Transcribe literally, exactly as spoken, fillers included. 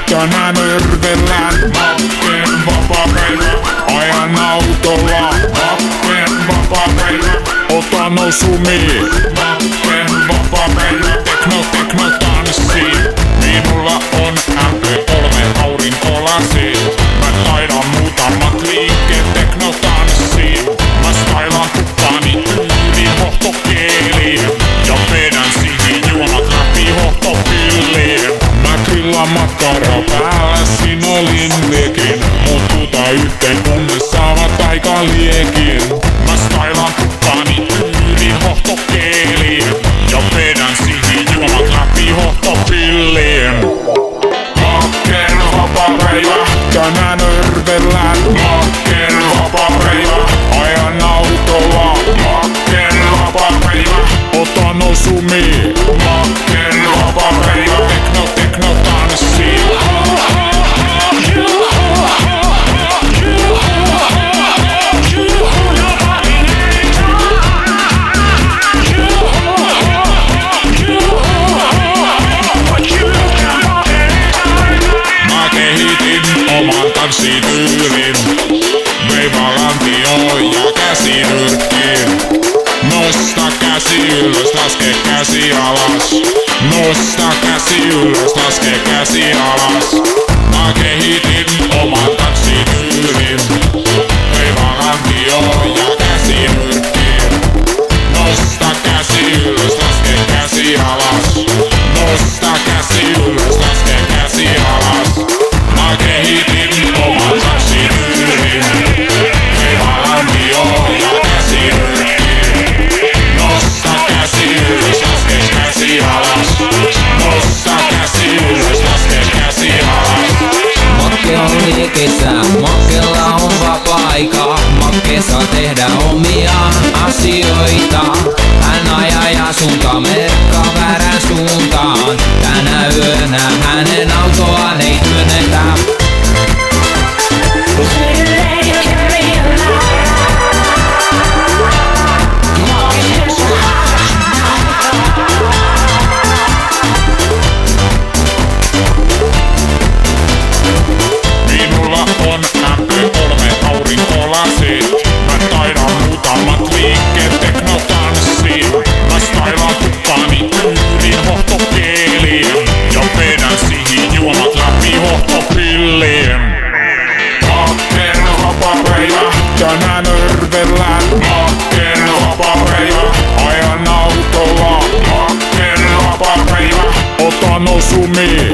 tänään örvellään. Makkeen vapaa päivä, ajan autolla. Makkeen vapaa päivä, ota nousumi. Makkeen vapaa päivä, tekno tekno tanssi. Minulla on M P kolme aurinkolasit. Mä taidan muutamat liikkeet tekno tanssiin. Mä stylaan tukkaani yli hohtokeeliin. Ja vedän siihen juomat läpi hohtopilliin. Mä grillaan makkaraa päällä, sin olin liekin. Mut tuta yhteen kunnes saavat aika liekin. Mä stylaan tukkaani yli hohtokeeliin. Ja vedän siihen juomat läpi hohtopilliin. Makkeen vapaa päivä, tänään örvellään. Makkeen vapaa päivä, ajan autolla. Makkeen vapaa päivä, ota nousumi. Makkeen vapaa päivä, tekno tekno tanssi. Mä kehitin oman tanssityylin. Veiva lantioon ja käsi nyrkkiin. Nosta käsi ylös, laske käsi alas. Nosta käsi ylös, laske käsi alas. Mä kehitin oman tanssityylin. Veiva lantioon ja käsi nyrkkiin. Nosta käsi ylös, laske käsi alas. Nosta käsi ylös, laske käsi alas. Mä kehitin oman tanssityylin. Veiva lantioon ja käsi nyrkkiin. Nosta käsi ylös, laske käsi alas. Nosta käsi ylös, laske käsi alas. Makke on liekeissä, Makkella on vapaa-aika. Makke saa tehdä omia asioita. Hän ajaa ja suuntaa merkkaa väärään suuntaan. Tänä yönä hänen autoaan ei työnnetä. Minulla on M P kolme aurinkolasit. Mä taidan muutamat liikkeet tekno tanssiin. Mä stylaan tukkaani tyyliin hohtokeeliin. Ja vedän siihen juomat läpi hohtopilliin. Makkeen vapaa päivä, tänään örvellään. Makkeen vapaa päivä, ajan autolla. Makkeen vapaa päivä, ota nousumi.